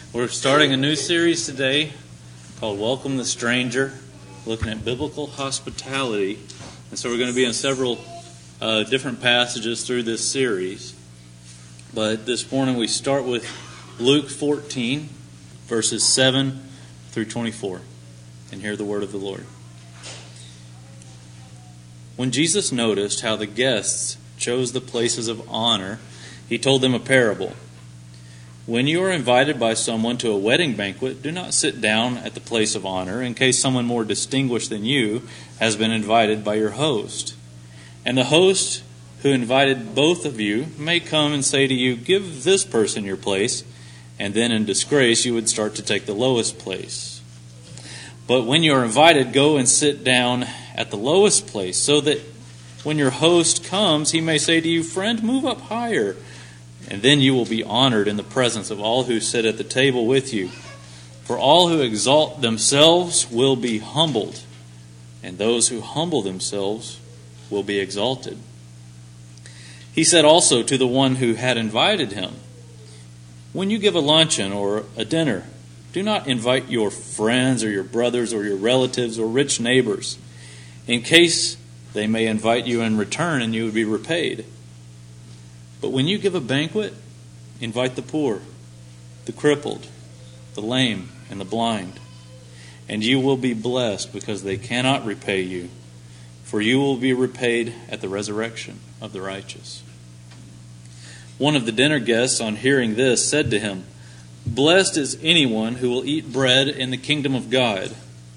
We're starting a new series today called Welcome the Stranger, looking at biblical hospitality. And so we're going to be in several different passages through this series. But this morning we start with Luke 14, verses 7 through 24. And hear the word of the Lord. When Jesus noticed how the guests chose the places of honor, he told them a parable. When you are invited by someone to a wedding banquet, do not sit down at the place of honor in case someone more distinguished than you has been invited by your host. And the host who invited both of you may come and say to you, "Give this person your place," and then in disgrace you would start to take the lowest place. But when you are invited, go and sit down at the lowest place, so that when your host comes, he may say to you, "Friend, move up higher." And then you will be honored in the presence of all who sit at the table with you. For all who exalt themselves will be humbled, and those who humble themselves will be exalted. He said also to the one who had invited him, "When you give a luncheon or a dinner, do not invite your friends or your brothers or your relatives or rich neighbors, in case they may invite you in return and you would be repaid. But when you give a banquet, invite the poor, the crippled, the lame, and the blind, and you will be blessed because they cannot repay you, for you will be repaid at the resurrection of the righteous." One of the dinner guests, on hearing this, said to him, "Blessed is anyone who will eat bread in the kingdom of God."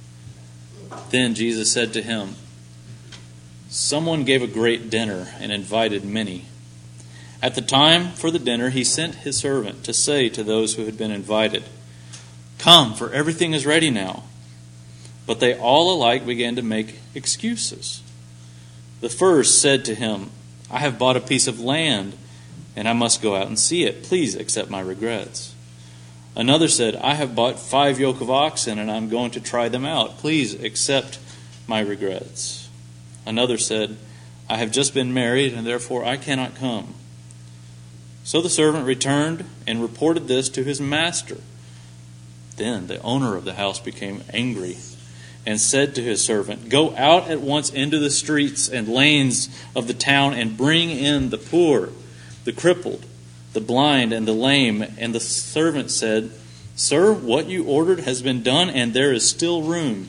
Then Jesus said to him, "Someone gave a great dinner and invited many. At the time for the dinner, he sent his servant to say to those who had been invited, 'Come, for everything is ready now.' But they all alike began to make excuses. The first said to him, 'I have bought a piece of land, and I must go out and see it. Please accept my regrets.' Another said, 'I have bought 5 yoke of oxen, and I'm going to try them out. Please accept my regrets.' Another said, 'I have just been married, and therefore I cannot come.' So the servant returned and reported this to his master. Then the owner of the house became angry and said to his servant, 'Go out at once into the streets and lanes of the town and bring in the poor, the crippled, the blind, and the lame.' And the servant said, 'Sir, what you ordered has been done, and there is still room.'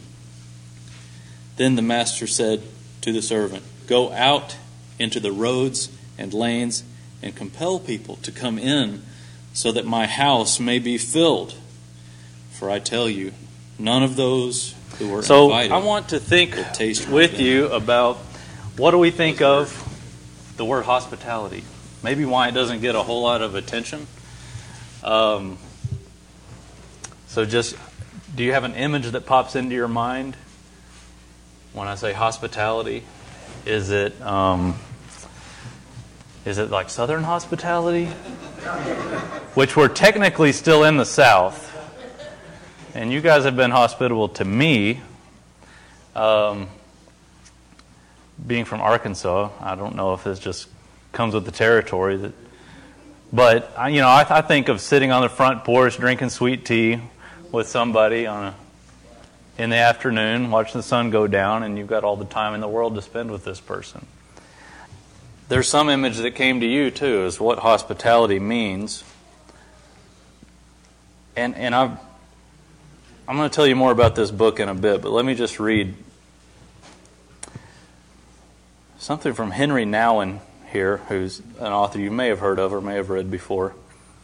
Then the master said to the servant, 'Go out into the roads and lanes and compel people to come in, so that my house may be filled. For I tell you, none of those who were invited I want to think will taste with you about what do we think of the word hospitality. Maybe why it doesn't get a whole lot of attention. So just, do you have an image that pops into your mind when I say hospitality? Is it like Southern hospitality? Which we're technically still in the South. And you guys have been hospitable to me. Being from Arkansas, I don't know if this just comes with the territory. But I think of sitting on the front porch drinking sweet tea with somebody in the afternoon, watching the sun go down, and you've got all the time in the world to spend with this person. There's some image that came to you, too, as what hospitality means. And I'm going to tell you more about this book in a bit, but let me just read something from Henry Nouwen here, who's an author you may have heard of or may have read before.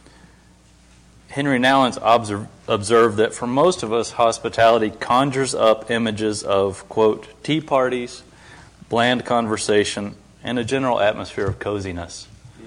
Henry Nouwen's observed that for most of us, hospitality conjures up images of, quote, tea parties, bland conversation, and a general atmosphere of coziness.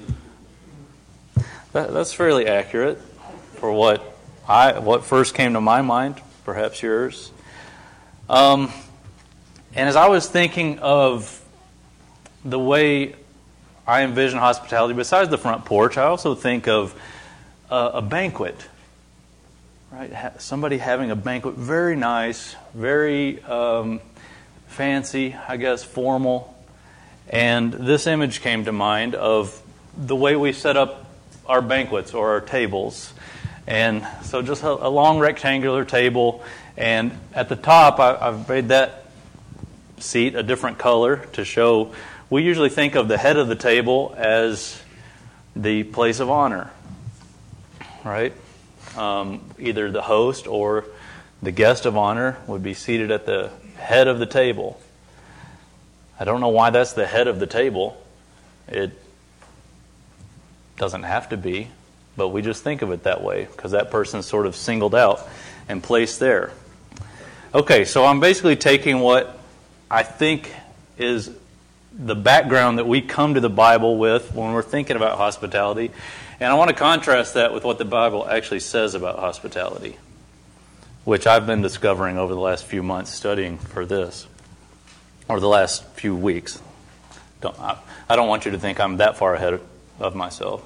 That's fairly accurate for what first came to my mind, perhaps yours. And as I was thinking of the way I envision hospitality, besides the front porch, I also think of a banquet. Right? Somebody having a banquet, very nice, very fancy, I guess, formal. And this image came to mind of the way we set up our banquets or our tables. And so just a long rectangular table. And at the top, I've made that seat a different color to show. We usually think of the head of the table as the place of honor, right? Either the host or the guest of honor would be seated at the head of the table. I don't know why that's the head of the table. It doesn't have to be, but we just think of it that way because that person's sort of singled out and placed there. Okay, so I'm basically taking what I think is the background that we come to the Bible with when we're thinking about hospitality, and I want to contrast that with what the Bible actually says about hospitality, which I've been discovering over the last few months studying for this, or the last few weeks. I don't want you to think I'm that far ahead of myself.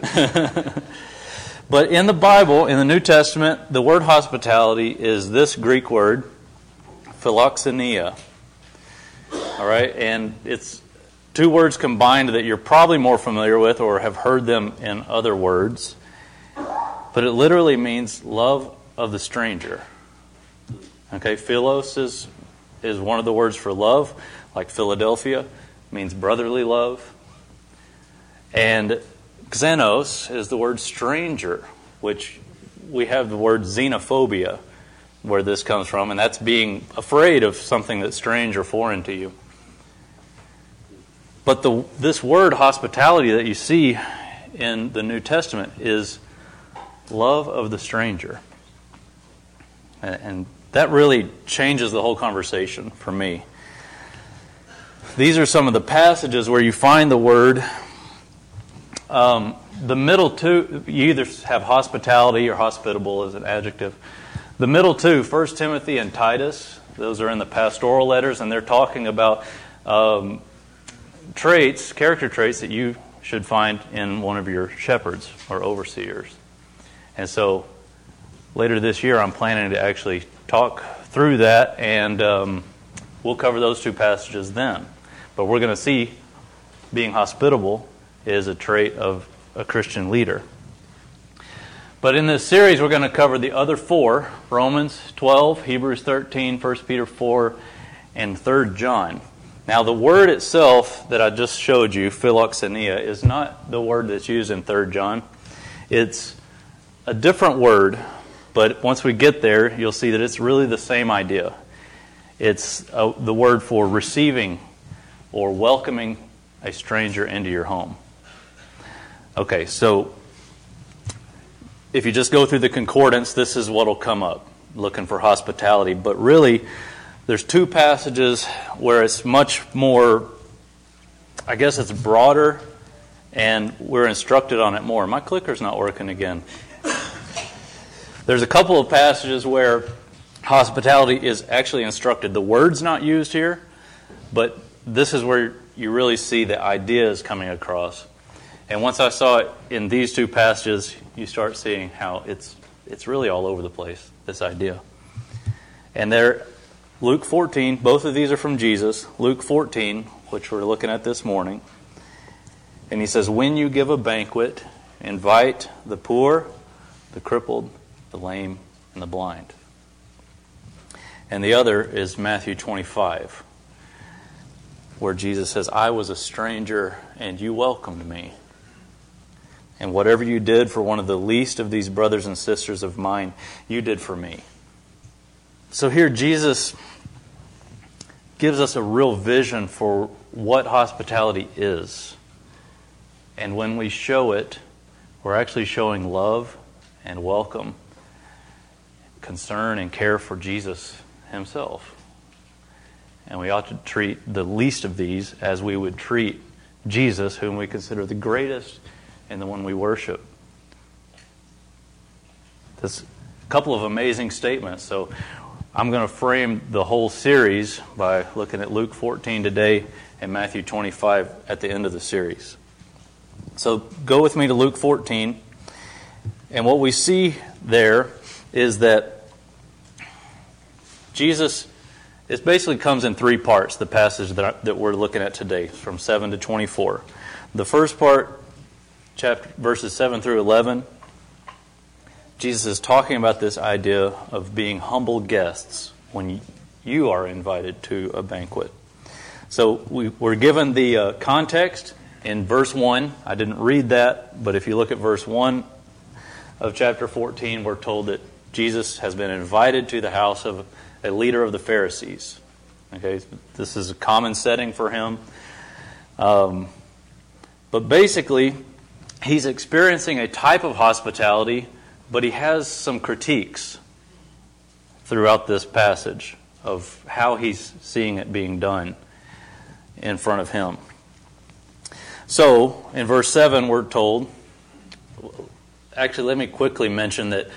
But in the Bible, in the New Testament, the word hospitality is this Greek word, philoxenia. All right, and it's two words combined that you're probably more familiar with or have heard them in other words. But it literally means love of the stranger. Okay, philos is one of the words for love, like Philadelphia, means brotherly love. And xenos is the word stranger, which we have the word xenophobia, where this comes from, and that's being afraid of something that's strange or foreign to you. But this word hospitality that you see in the New Testament is love of the stranger. And that really changes the whole conversation for me. These are some of the passages where you find the word. The middle two, you either have hospitality or hospitable as an adjective. The middle two, 1 Timothy and Titus, those are in the pastoral letters, and they're talking about character traits that you should find in one of your shepherds or overseers. And so later this year, I'm planning to actually talk through that, and we'll cover those two passages then. But we're going to see being hospitable is a trait of a Christian leader. But in this series, we're going to cover the other four, Romans 12, Hebrews 13, 1 Peter 4, and 3 John. Now, the word itself that I just showed you, philoxenia, is not the word that's used in 3 John. It's a different word, but once we get there, you'll see that it's really the same idea. It's the word for receiving or welcoming a stranger into your home. Okay, so if you just go through the concordance, this is what will come up, looking for hospitality. But really, there's two passages where it's much more, I guess it's broader, and we're instructed on it more. My clicker's not working again. There's a couple of passages where hospitality is actually instructed. The word's not used here, but this is where you really see the ideas coming across. And once I saw it in these two passages, you start seeing how it's really all over the place, this idea. And there, Luke 14, both of these are from Jesus. Luke 14, which we're looking at this morning. And he says, when you give a banquet, invite the poor, the crippled, the lame, and the blind. And the other is Matthew 25, where Jesus says, I was a stranger and you welcomed me. And whatever you did for one of the least of these brothers and sisters of mine, you did for me. So here Jesus gives us a real vision for what hospitality is. And when we show it, we're actually showing love and welcome, concern and care for Jesus himself. And we ought to treat the least of these as we would treat Jesus, whom we consider the greatest and the one we worship. That's a couple of amazing statements. So I'm going to frame the whole series by looking at Luke 14 today and Matthew 25 at the end of the series. So go with me to Luke 14. And what we see there is that Jesus, it basically comes in three parts, the passage that we're looking at today, from 7 to 24. The first part, verses 7 through 11, Jesus is talking about this idea of being humble guests when you are invited to a banquet. So we're given the context in verse 1. I didn't read that, but if you look at verse 1 of chapter 14, we're told that Jesus has been invited to the house of a leader of the Pharisees. Okay, this is a common setting for him. But basically, he's experiencing a type of hospitality, but he has some critiques throughout this passage of how he's seeing it being done in front of him. So, in verse 7, we're told, actually, let me quickly mention that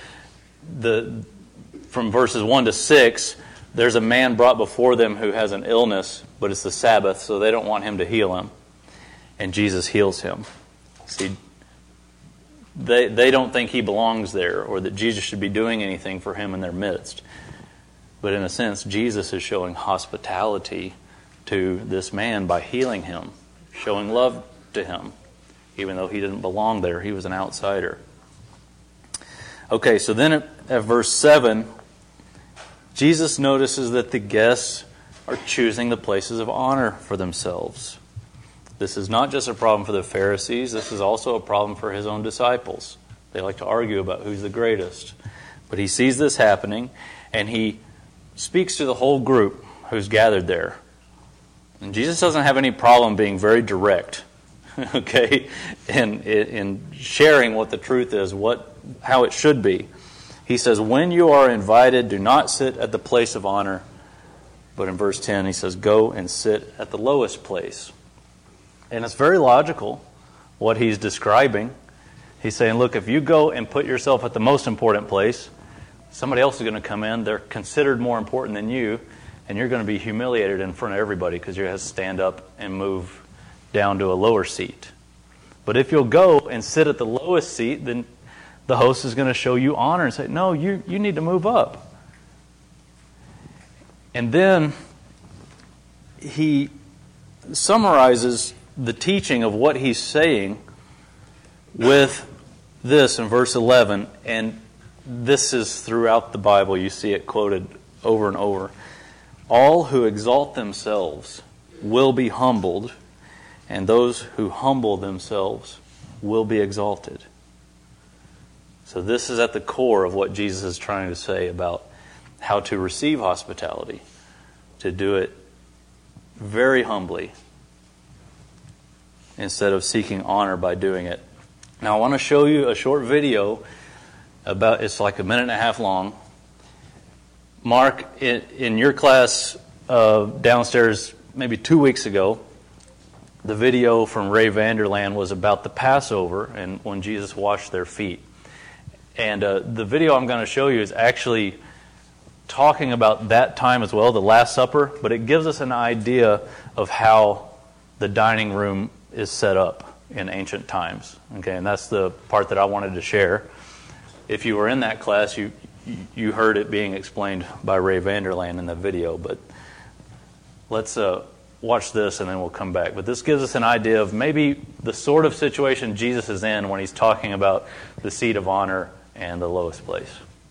from verses 1 to 6, there's a man brought before them who has an illness, but it's the Sabbath, so they don't want him to heal him. And Jesus heals him. See, they don't think he belongs there or that Jesus should be doing anything for him in their midst. But in a sense, Jesus is showing hospitality to this man by healing him, showing love to him, even though he didn't belong there. He was an outsider. Okay, so then at verse 7, Jesus notices that the guests are choosing the places of honor for themselves. This is not just a problem for the Pharisees, this is also a problem for his own disciples. They like to argue about who's the greatest. But he sees this happening, and he speaks to the whole group who's gathered there. And Jesus doesn't have any problem being very direct, okay, in sharing what the truth is, how it should be. He says, when you are invited, do not sit at the place of honor. But in verse 10, he says, go and sit at the lowest place. And it's very logical what he's describing. He's saying, look, if you go and put yourself at the most important place, somebody else is going to come in. They're considered more important than you, and you're going to be humiliated in front of everybody because you have to stand up and move down to a lower seat. But if you'll go and sit at the lowest seat, then the host is going to show you honor and say, no, you need to move up. And then he summarizes the teaching of what he's saying with this in verse 11. And this is throughout the Bible. You see it quoted over and over. All who exalt themselves will be humbled, and those who humble themselves will be exalted. So this is at the core of what Jesus is trying to say about how to receive hospitality, to do it very humbly instead of seeking honor by doing it. Now I want to show you a short video it's like a minute and a half long. Mark, in your class downstairs maybe 2 weeks ago, the video from Ray Vanderland was about the Passover and when Jesus washed their feet. And the video I'm going to show you is actually talking about that time as well, the Last Supper, but it gives us an idea of how the dining room is set up in ancient times. Okay, and that's the part that I wanted to share. If you were in that class, you heard it being explained by Ray Vanderland in the video, but let's watch this and then we'll come back. But this gives us an idea of maybe the sort of situation Jesus is in when he's talking about the seat of honor and the lowest place.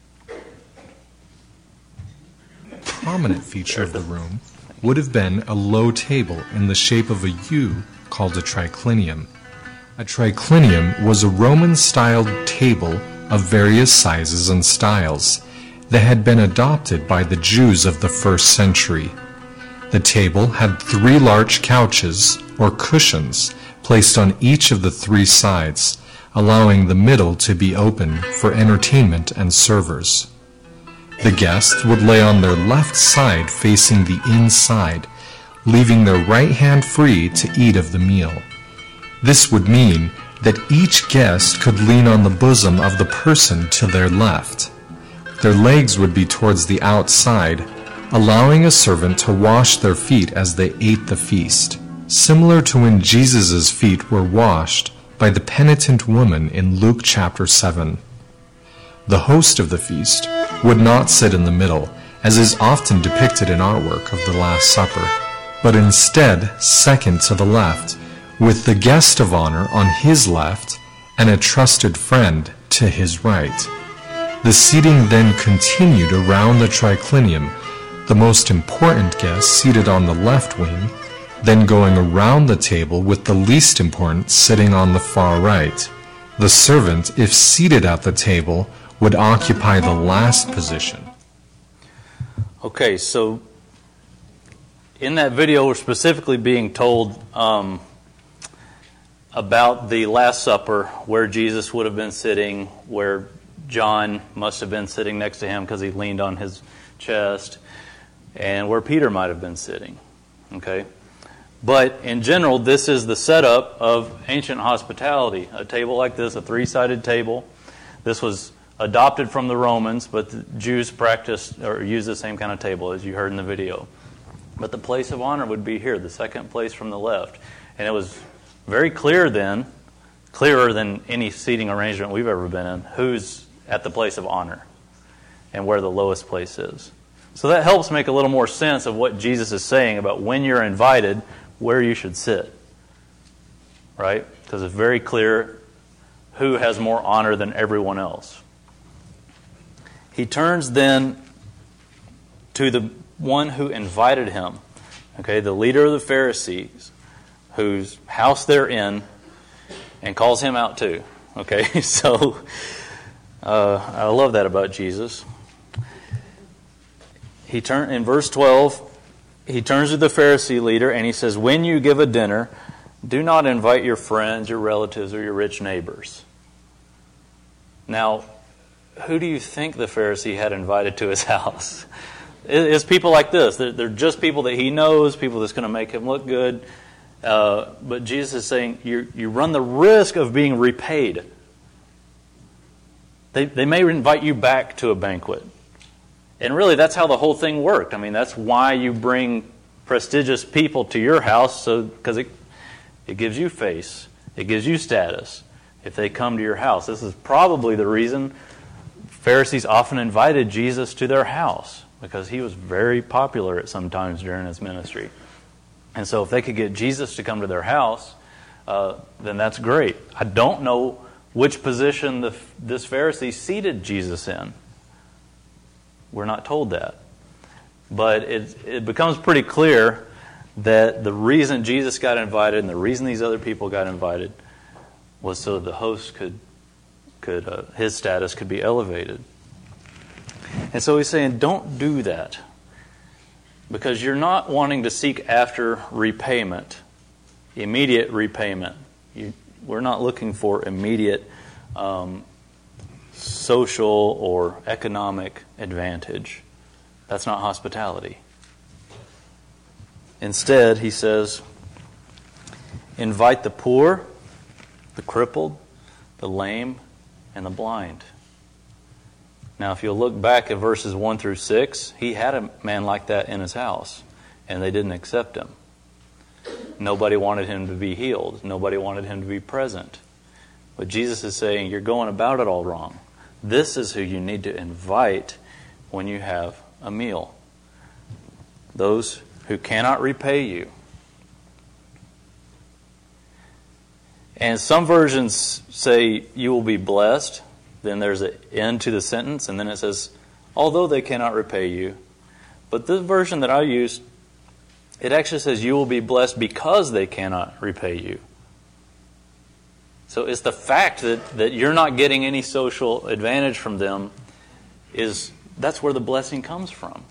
A prominent feature of the room would have been a low table in the shape of a U called a triclinium. A triclinium was a Roman-styled table of various sizes and styles that had been adopted by the Jews of the first century. The table had 3 large couches, or cushions, placed on each of the 3 sides, allowing the middle to be open for entertainment and servers. The guests would lay on their left side facing the inside, leaving their right hand free to eat of the meal. This would mean that each guest could lean on the bosom of the person to their left. Their legs would be towards the outside, allowing a servant to wash their feet as they ate the feast, similar to when Jesus' feet were washed by the penitent woman in Luke chapter 7. The host of the feast would not sit in the middle, as is often depicted in artwork of the Last Supper, but instead second to the left, with the guest of honor on his left and a trusted friend to his right. The seating then continued around the triclinium, the most important guest seated on the left wing, then going around the table with the least important sitting on the far right. The servant, if seated at the table, would occupy the last position. Okay, so in that video, we're specifically being told about the Last Supper, where Jesus would have been sitting, where John must have been sitting next to him because he leaned on his chest, and where Peter might have been sitting. Okay? But in general, this is the setup of ancient hospitality. A table like this, a three-sided table. This was adopted from the Romans, but the Jews practiced or used the same kind of table as you heard in the video. But the place of honor would be here, the second place from the left. And it was very clear then, clearer than any seating arrangement we've ever been in, who's at the place of honor and where the lowest place is. So that helps make a little more sense of what Jesus is saying about when you're invited, where you should sit. Right? Because it's very clear who has more honor than everyone else. He turns then to the one who invited him, okay, the leader of the Pharisees, whose house they're in, and calls him out too. Okay, so I love that about Jesus. In verse 12, he turns to the Pharisee leader and he says, "When you give a dinner, do not invite your friends, your relatives, or your rich neighbors." Now, who do you think the Pharisee had invited to his house? It's people like this. They're just people that he knows, people that's going to make him look good. But Jesus is saying you run the risk of being repaid. They may invite you back to a banquet. And really, that's how the whole thing worked. I mean, that's why you bring prestigious people to your house, because it gives you face. It gives you status if they come to your house. This is probably the reason Pharisees often invited Jesus to their house, because he was very popular at some times during his ministry. And so if they could get Jesus to come to their house, then that's great. I don't know which position this Pharisee seated Jesus in. We're not told that. But it becomes pretty clear that the reason Jesus got invited and the reason these other people got invited was so the host his status could be elevated. And so he's saying, don't do that. Because you're not wanting to seek after repayment, immediate repayment. We're not looking for immediate social or economic advantage. That's not hospitality. Instead, he says, invite the poor, the crippled, the lame, and the blind. Now, if you'll look back at verses 1 through 6, he had a man like that in his house, and they didn't accept him. Nobody wanted him to be healed. Nobody wanted him to be present. But Jesus is saying, you're going about it all wrong. This is who you need to invite when you have a meal. Those who cannot repay you. And some versions say you will be blessed. Then there's an end to the sentence, and then it says, although they cannot repay you. But this version that I used, it actually says you will be blessed because they cannot repay you. So it's the fact that you're not getting any social advantage from them, that's where the blessing comes from.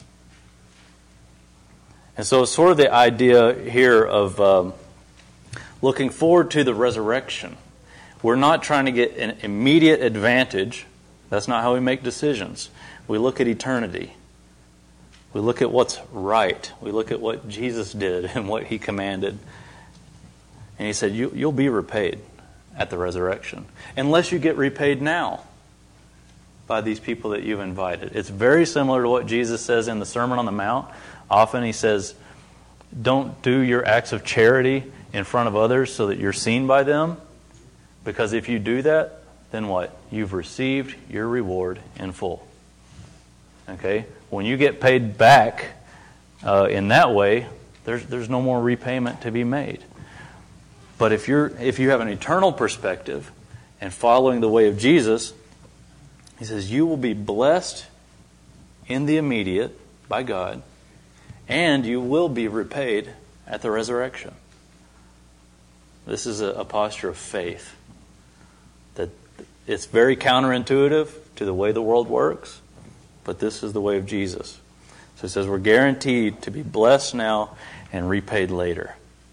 And so it's sort of the idea here of looking forward to the resurrection. We're not trying to get an immediate advantage. That's not how we make decisions. We look at eternity. We look at what's right. We look at what Jesus did and what he commanded. And he said, you'll be repaid at the resurrection. Unless you get repaid now by these people that you've invited. It's very similar to what Jesus says in the Sermon on the Mount. Often he says, don't do your acts of charity in front of others so that you're seen by them. Because if you do that, then what? You've received your reward in full. Okay? When you get paid back in that way, there's no more repayment to be made. But if you have an eternal perspective and following the way of Jesus, He says, you will be blessed in the immediate by God, and you will be repaid at the resurrection. This is a posture of faith. That it's very counterintuitive to the way the world works, but this is the way of Jesus. So it says we're guaranteed to be blessed now and repaid later.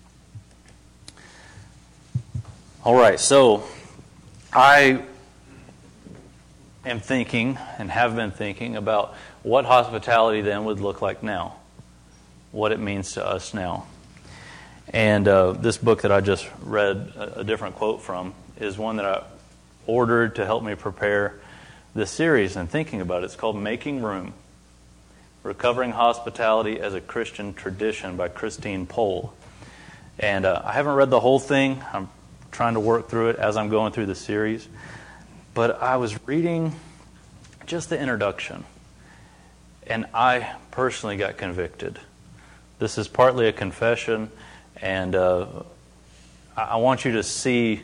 All right, so I am thinking and have been thinking about what hospitality then would look like now, what it means to us now. And this book that I just read a different quote from is one that I ordered to help me prepare this series and thinking about it. It's called Making Room, Recovering Hospitality as a Christian Tradition by Christine Pohl. And I haven't read the whole thing. I'm trying to work through it as I'm going through the series. But I was reading just the introduction, and I personally got convicted. This is partly a confession, and I want you to see,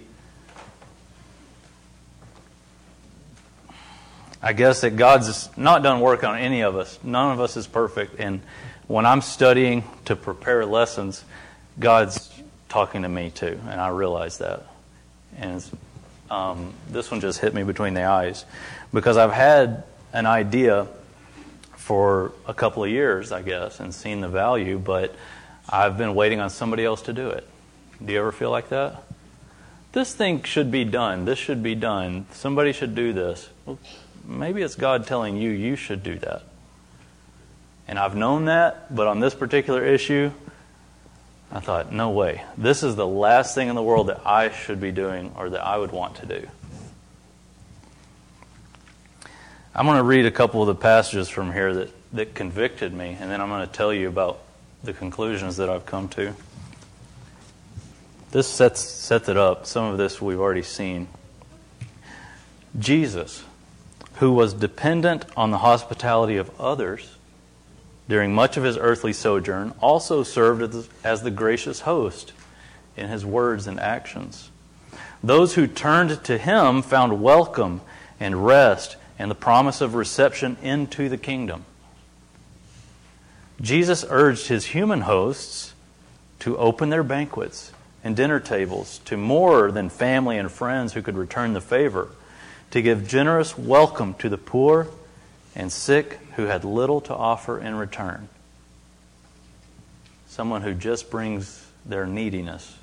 I guess, that God's not done work on any of us. None of us is perfect, and when I'm studying to prepare lessons, God's talking to me too, and I realize that. And this one just hit me between the eyes, because I've had an idea for a couple of years, I guess, and seen the value, but I've been waiting on somebody else to do it. Do you ever feel like that? This thing should be done. This should be done. Somebody should do this. Well, maybe it's God telling you you should do that. And I've known that, but on this particular issue, I thought, no way. This is the last thing in the world that I should be doing or that I would want to do. I'm going to read a couple of the passages from here that convicted me, and then I'm going to tell you about the conclusions that I've come to. This sets it up. Some of this we've already seen. Jesus, who was dependent on the hospitality of others during much of his earthly sojourn, also served as the gracious host in his words and actions. Those who turned to him found welcome and rest and the promise of reception into the kingdom. Jesus urged his human hosts to open their banquets and dinner tables to more than family and friends who could return the favor, to give generous welcome to the poor and sick who had little to offer in return. Someone who just brings their neediness.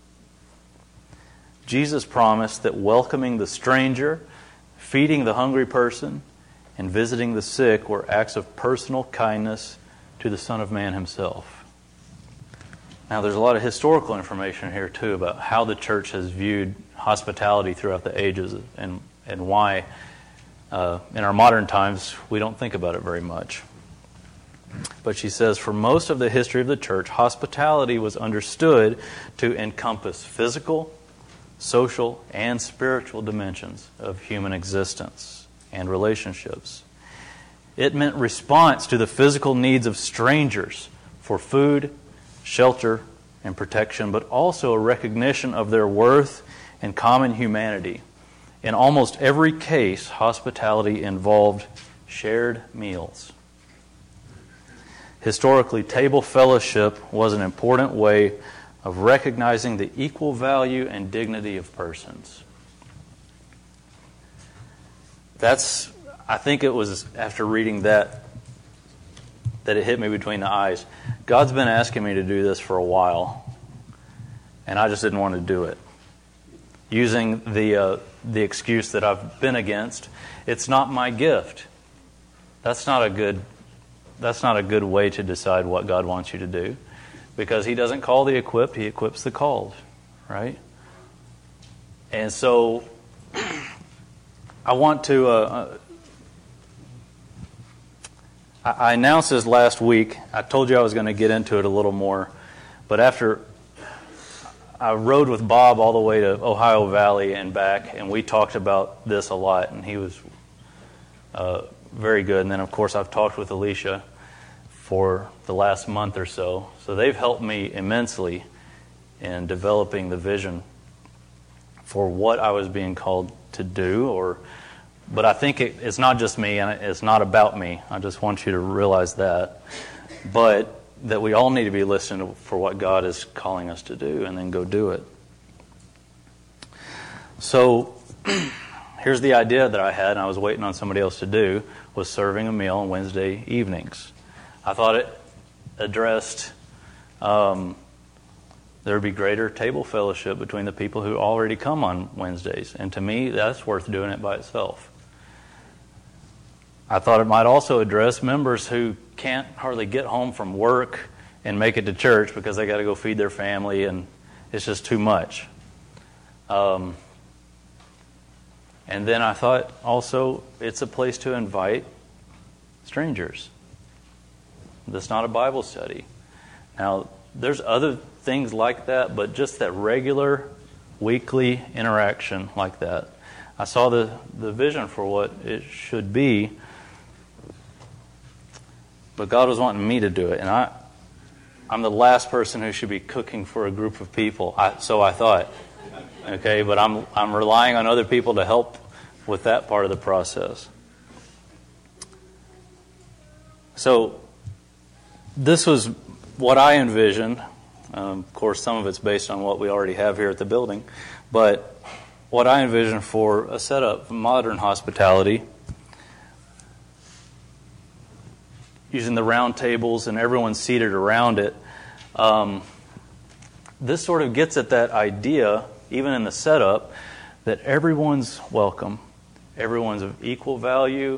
Jesus promised that welcoming the stranger, feeding the hungry person, and visiting the sick were acts of personal kindness to the Son of Man himself. Now, there's a lot of historical information here, too, about how the church has viewed hospitality throughout the ages and why in our modern times we don't think about it very much. But she says, for most of the history of the church, hospitality was understood to encompass physical, social, and spiritual dimensions of human existence and relationships. It meant response to the physical needs of strangers for food, shelter, and protection, but also a recognition of their worth and common humanity. In almost every case, hospitality involved shared meals. Historically, table fellowship was an important way of recognizing the equal value and dignity of persons. I think it was after reading that it hit me between the eyes. God's been asking me to do this for a while, and I just didn't want to do it. Using the excuse that I've been against, it's not my gift. That's not a good way to decide what God wants you to do, because He doesn't call the equipped; He equips the called, right? And so, I want to. I announced this last week. I told you I was going to get into it a little more, but after I rode with Bob all the way to Ohio Valley and back, and we talked about this a lot, and he was very good. And then, of course, I've talked with Alicia for the last month or so. So they've helped me immensely in developing the vision for what I was being called to do or But I think it's not just me, and it's not about me. I just want you to realize that. But that we all need to be listening for what God is calling us to do, and then go do it. So here's the idea that I had, and I was waiting on somebody else to do, was serving a meal on Wednesday evenings. I thought it addressed there would be greater table fellowship between the people who already come on Wednesdays. And to me, that's worth doing it by itself. I thought it might also address members who can't hardly get home from work and make it to church because they got to go feed their family, and it's just too much. And then I thought also it's a place to invite strangers. That's not a Bible study. Now, there's other things like that, but just that regular weekly interaction like that. I saw the vision for what it should be, but God was wanting me to do it, and I'm the last person who should be cooking for a group of people. So I thought, okay, but I'm relying on other people to help with that part of the process. So this was what I envisioned. Of course, some of it's based on what we already have here at the building, but what I envisioned for a setup for modern hospitality, using the round tables and everyone seated around it. This sort of gets at that idea, even in the setup, that everyone's welcome, everyone's of equal value,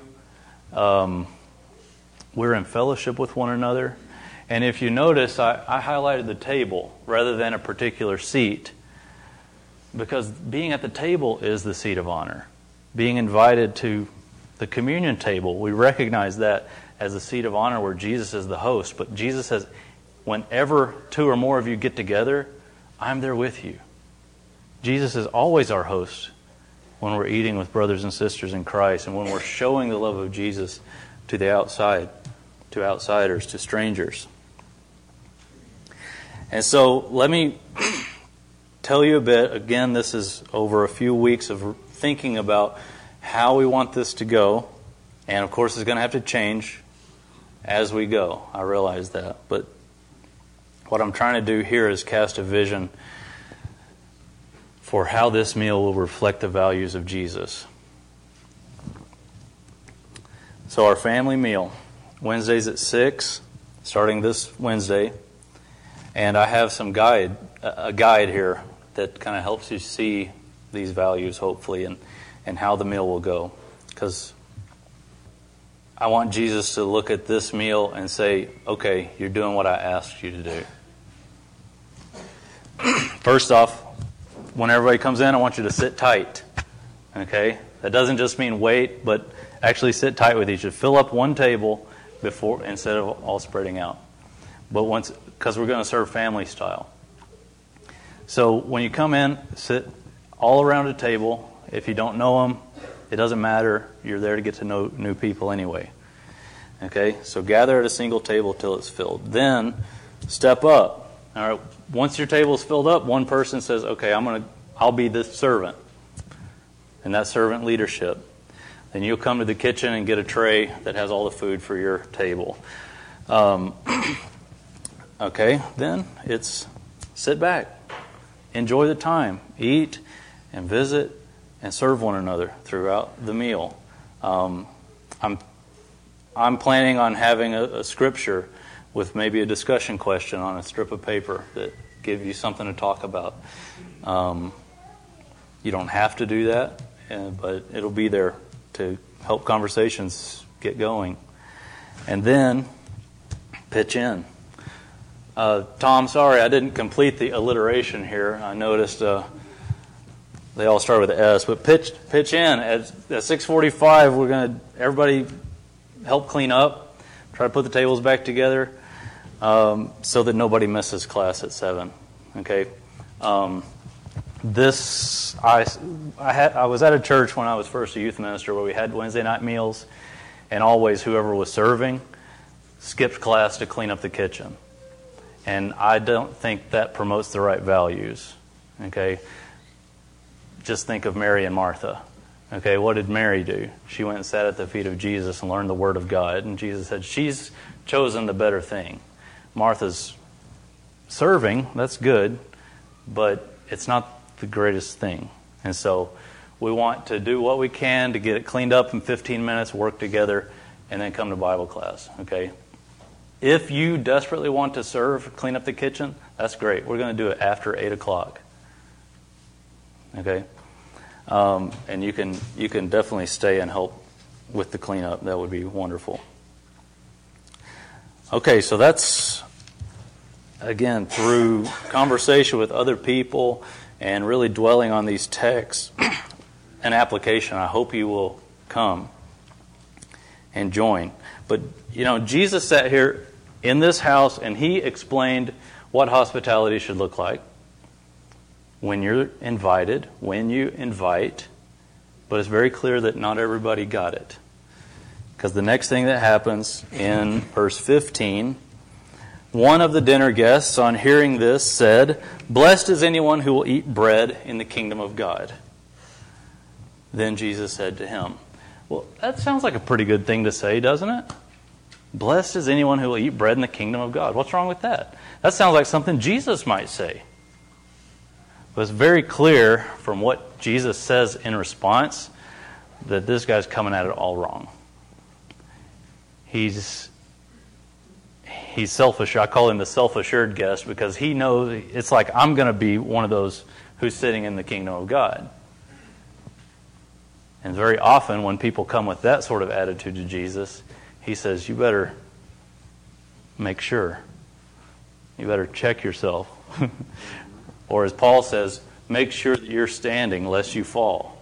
we're in fellowship with one another. And if you notice, I highlighted the table rather than a particular seat, because being at the table is the seat of honor. Being invited to the communion table, we recognize that as the seat of honor where Jesus is the host. But Jesus says, whenever two or more of you get together, I'm there with you. Jesus is always our host when we're eating with brothers and sisters in Christ, and when we're showing the love of Jesus to the outside, to outsiders, to strangers. And so let me tell you a bit. Again, this is over a few weeks of thinking about how we want this to go. And of course, it's going to have to change as we go. I realize that. But what I'm trying to do here is cast a vision for how this meal will reflect the values of Jesus. So our family meal, Wednesdays at 6, starting this Wednesday. And I have a guide here that kind of helps you see these values, hopefully, and how the meal will go. Because I want Jesus to look at this meal and say, okay, you're doing what I asked you to do. First off, when everybody comes in, I want you to sit tight. Okay? That doesn't just mean wait, but actually sit tight with each other. Fill up one table before instead of all spreading out. But because we're going to serve family style. So when you come in, sit all around a table. If you don't know them, it doesn't matter. You're there to get to know new people anyway. Okay? So gather at a single table till it's filled. Then step up. All right. Once your table is filled up, one person says, "Okay, I'll be the servant," and that servant leadership. Then you'll come to the kitchen and get a tray that has all the food for your table. Okay, then it's sit back, enjoy the time, eat and visit and serve one another throughout the meal. I'm planning on having a scripture with maybe a discussion question on a strip of paper that give you something to talk about. You don't have to do that, but it'll be there to help conversations get going. And then pitch in. Tom, sorry, I didn't complete the alliteration here. I noticed they all start with S, but pitch in. At 6:45, we're going to everybody help clean up, try to put the tables back together, so that nobody misses class at 7. Okay. I was at a church when I was first a youth minister where we had Wednesday night meals, and always whoever was serving skipped class to clean up the kitchen. And I don't think that promotes the right values. Okay? Just think of Mary and Martha. Okay, what did Mary do? She went and sat at the feet of Jesus and learned the Word of God. And Jesus said, she's chosen the better thing. Martha's serving, that's good, but it's not the greatest thing. And so we want to do what we can to get it cleaned up in 15 minutes, work together, and then come to Bible class. Okay? If you desperately want to serve, clean up the kitchen, that's great. We're going to do it after 8 o'clock. Okay? And you can definitely stay and help with the cleanup. That would be wonderful. Okay, so that's, again, through conversation with other people and really dwelling on these texts and application. I hope you will come and join. But, Jesus sat here in this house and he explained what hospitality should look like. When you're invited, when you invite, but it's very clear that not everybody got it. Because the next thing that happens in verse 15, one of the dinner guests, on hearing this, said, "Blessed is anyone who will eat bread in the kingdom of God." Then Jesus said to him, well, that sounds like a pretty good thing to say, doesn't it? Blessed is anyone who will eat bread in the kingdom of God. What's wrong with that? That sounds like something Jesus might say. But it's very clear from what Jesus says in response that this guy's coming at it all wrong. He's selfish. I call him the self-assured guest because he knows it's like I'm going to be one of those who's sitting in the kingdom of God. And very often when people come with that sort of attitude to Jesus, he says, you better make sure. You better check yourself. Or as Paul says, make sure that you're standing lest you fall.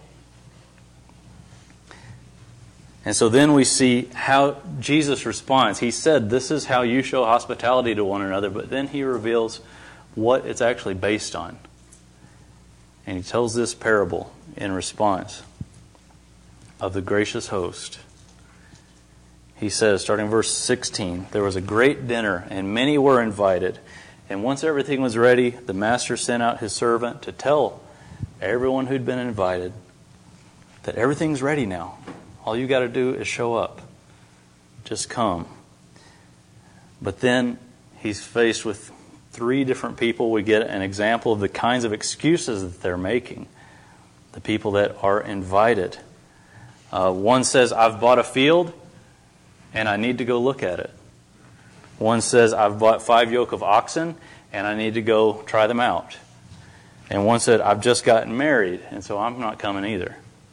And so then we see how Jesus responds. He said, this is how you show hospitality to one another, but then he reveals what it's actually based on. And he tells this parable in response of the gracious host. He says, starting verse 16, there was a great dinner, and many were invited. And once everything was ready, the master sent out his servant to tell everyone who'd been invited that everything's ready now. All you got to do is show up. Just come. But then he's faced with 3 different people. We get an example of the kinds of excuses that they're making. The people that are invited. One says, I've bought a field and I need to go look at it. One says, I've bought 5 yoke of oxen, and I need to go try them out. And one said, I've just gotten married, and so I'm not coming either.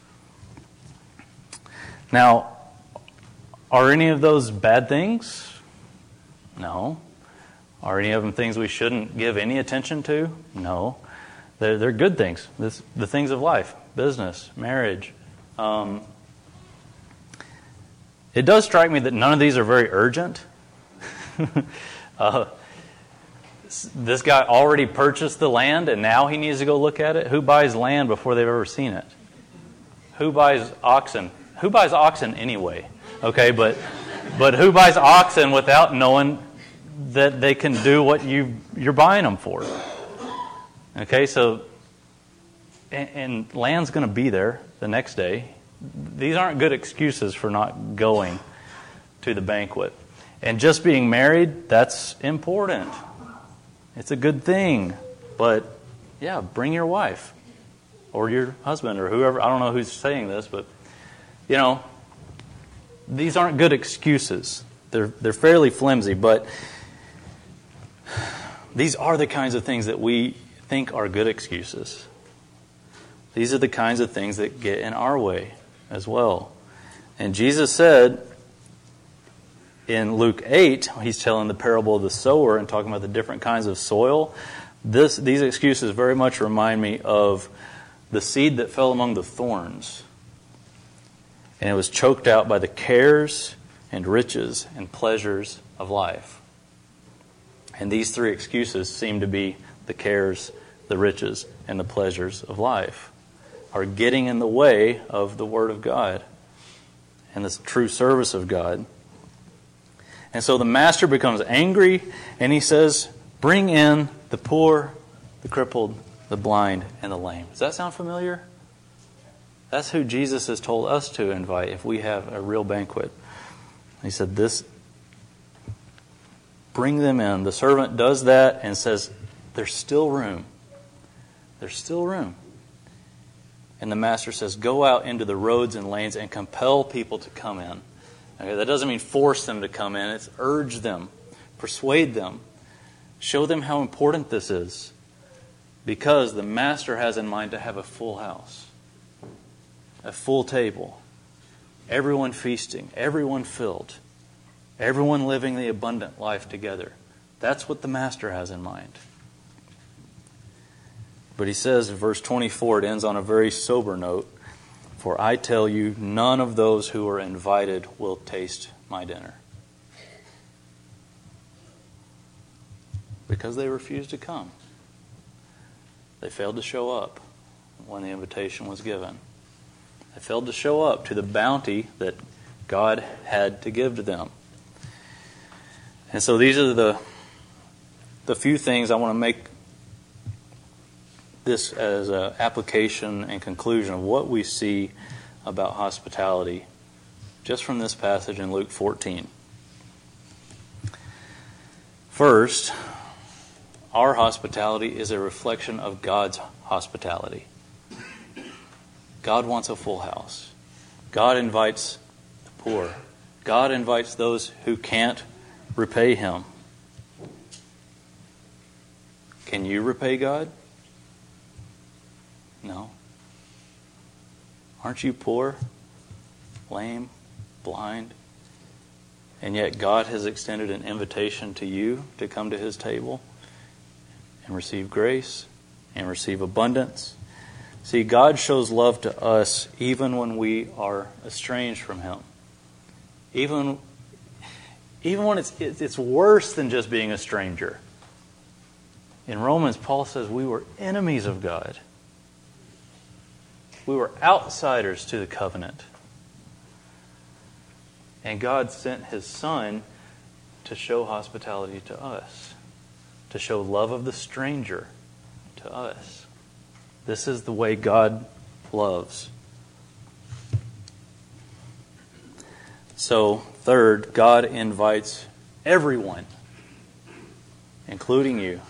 Now, are any of those bad things? No. Are any of them things we shouldn't give any attention to? No. They're good things. The things of life, business, marriage. It does strike me that none of these are very urgent. This guy already purchased the land and now he needs to go look at it. Who buys land before they've ever seen it? Who buys oxen? Who buys oxen anyway? Okay, but who buys oxen without knowing that they can do what you're buying them for? Okay, so and land's going to be there the next day. These aren't good excuses for not going to the banquet. And just being married, that's important. It's a good thing. But, yeah, bring your wife or your husband or whoever. I don't know who's saying this, but, these aren't good excuses. They're fairly flimsy, but these are the kinds of things that we think are good excuses. These are the kinds of things that get in our way as well. And Jesus said, in Luke 8, he's telling the parable of the sower and talking about the different kinds of soil. These excuses very much remind me of the seed that fell among the thorns. And it was choked out by the cares and riches and pleasures of life. And these 3 excuses seem to be the cares, the riches, and the pleasures of life, are getting in the way of the Word of God and the true service of God. And so the master becomes angry and he says, bring in the poor, the crippled, the blind, and the lame. Does that sound familiar? That's who Jesus has told us to invite if we have a real banquet. He said, bring them in. The servant does that and says, there's still room. There's still room. And the master says, go out into the roads and lanes and compel people to come in. Okay, that doesn't mean force them to come in. It's urge them, persuade them, show them how important this is. Because the master has in mind to have a full house, a full table, everyone feasting, everyone filled, everyone living the abundant life together. That's what the master has in mind. But he says in verse 24, it ends on a very sober note, for I tell you, none of those who are invited will taste my dinner. Because they refused to come. They failed to show up when the invitation was given. They failed to show up to the bounty that God had to give to them. And so these are the few things I want to make this as an application and conclusion of what we see about hospitality just from this passage in Luke 14. First, our hospitality is a reflection of God's hospitality. God wants a full house. God invites the poor. God invites those who can't repay Him. Can you repay God? No. Aren't you poor, lame, blind? And yet God has extended an invitation to you to come to His table and receive grace and receive abundance. See, God shows love to us even when we are estranged from Him. Even when it's worse than just being a stranger. In Romans, Paul says we were enemies of God. We were outsiders to the covenant. And God sent His Son to show hospitality to us, to show love of the stranger to us. This is the way God loves. So, third, God invites everyone, including you.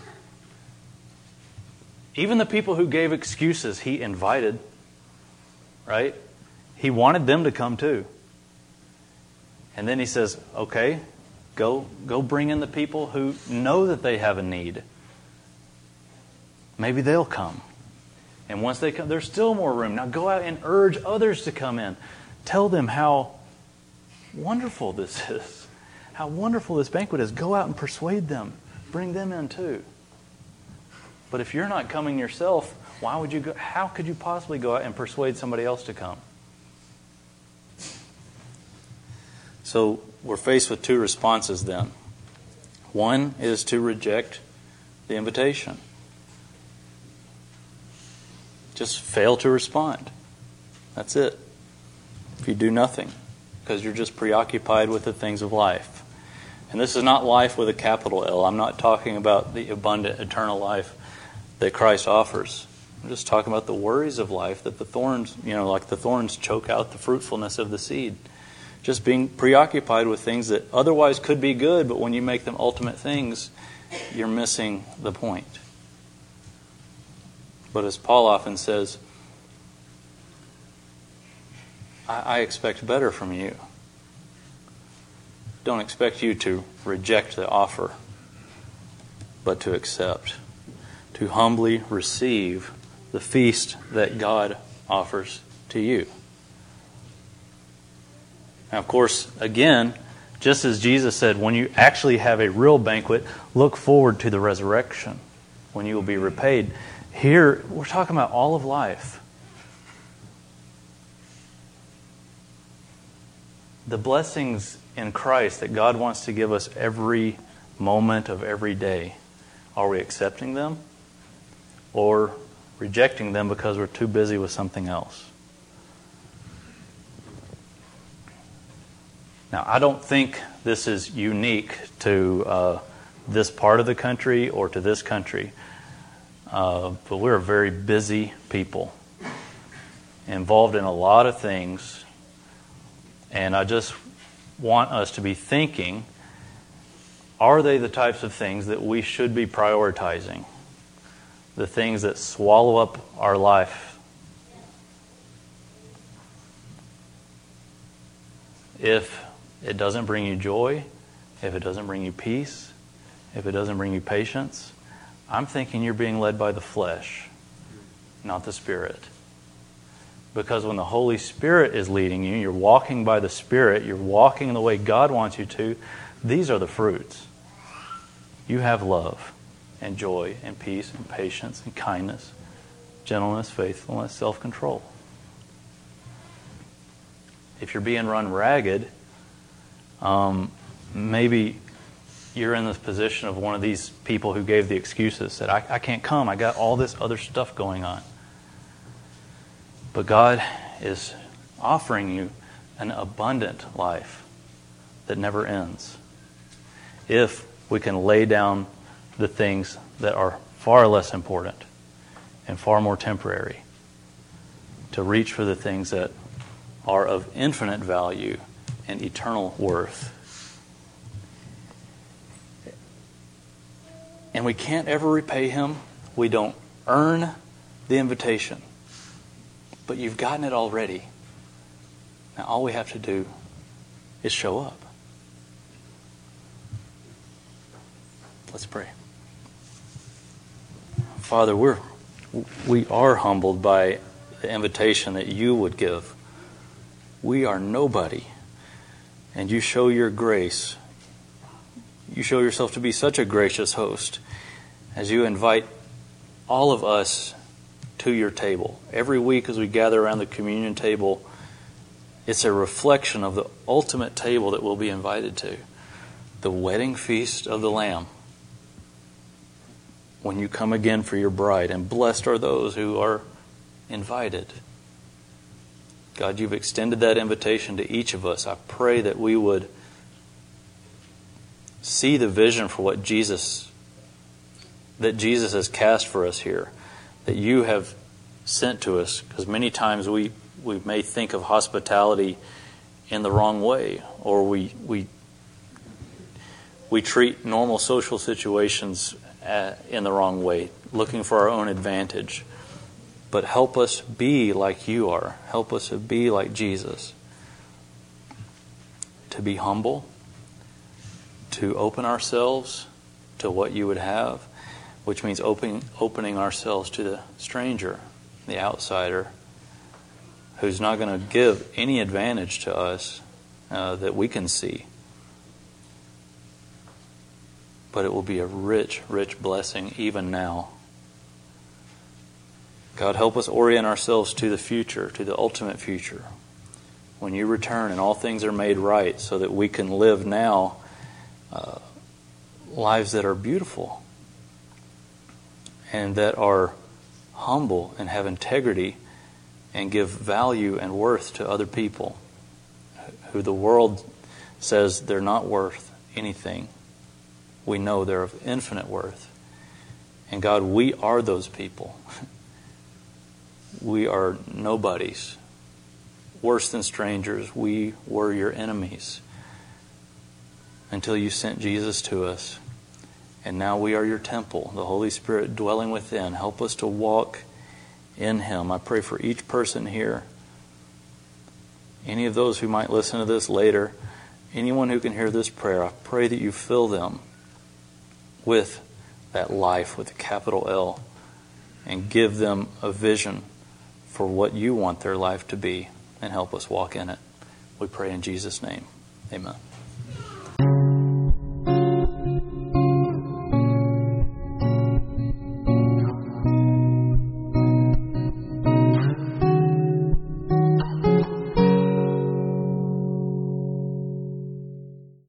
Even the people who gave excuses, He invited. Right? He wanted them to come too. And then He says, okay, go bring in the people who know that they have a need. Maybe they'll come. And once they come, there's still more room. Now go out and urge others to come in. Tell them how wonderful this is. How wonderful this banquet is. Go out and persuade them. Bring them in too. But if you're not coming yourself, why would you go? How could you possibly go out and persuade somebody else to come? So we're faced with two responses then. One is to reject the invitation. Just fail to respond. That's it. If you do nothing, because you're just preoccupied with the things of life. And this is not life with a capital L. I'm not talking about the abundant eternal life that Christ offers. I'm just talking about the worries of life that the thorns, like the thorns choke out the fruitfulness of the seed. Just being preoccupied with things that otherwise could be good, but when you make them ultimate things, you're missing the point. But as Paul often says, I expect better from you. Don't expect you to reject the offer, but to accept, to humbly receive the feast that God offers to you. Now, of course, again, just as Jesus said, when you actually have a real banquet, look forward to the resurrection, when you will be repaid. Here, we're talking about all of life. The blessings in Christ that God wants to give us every moment of every day. Are we accepting them or rejecting them because we're too busy with something else? Now, I don't think this is unique to this part of the country or to this country. But we're a very busy people. involved in a lot of things, and I just want us to be thinking, are they the types of things that we should be prioritizing? The things that swallow up our life? If it doesn't bring you joy, if it doesn't bring you peace, if it doesn't bring you patience, I'm thinking you're being led by the flesh, not the Spirit. Because when the Holy Spirit is leading you, you're walking by the Spirit, you're walking the way God wants you to, these are the fruits. You have love and joy and peace and patience and kindness, gentleness, faithfulness, self-control. If you're being run ragged, maybe you're in this position of one of these people who gave the excuses, said, I can't come, I got all this other stuff going on. But God is offering you an abundant life that never ends. If we can lay down the things that are far less important and far more temporary to reach for the things that are of infinite value and eternal worth. And we can't ever repay Him. We don't earn the invitation. But you've gotten it already. Now all we have to do is show up. Let's pray. Father, we are humbled by the invitation that you would give. We are nobody. And you show your grace. You show yourself to be such a gracious host as you invite all of us to your table. Every week as we gather around the communion table, it's a reflection of the ultimate table that we'll be invited to. The wedding feast of the Lamb. When you come again for your bride, and blessed are those who are invited. God, you've extended that invitation to each of us. I pray that we would see the vision for what Jesus has cast for us here, that you have sent to us, because many times we may think of hospitality in the wrong way, or we treat normal social situations in the wrong way, looking for our own advantage. But help us be like you are. Help us to be like Jesus. To be humble, to open ourselves to what you would have, which means opening ourselves to the stranger, the outsider, who's not going to give any advantage to us that we can see. But it will be a rich, rich blessing even now. God, help us orient ourselves to the future, to the ultimate future. When you return and all things are made right, so that we can live now lives that are beautiful and that are humble and have integrity and give value and worth to other people who the world says they're not worth anything. We know they're of infinite worth. And God, we are those people. We are nobodies. Worse than strangers, we were your enemies until you sent Jesus to us. And now we are your temple, the Holy Spirit dwelling within. Help us to walk in Him. I pray for each person here, any of those who might listen to this later, anyone who can hear this prayer, I pray that you fill them with that life with a capital L and give them a vision for what you want their life to be and help us walk in it. We pray in Jesus' name. Amen.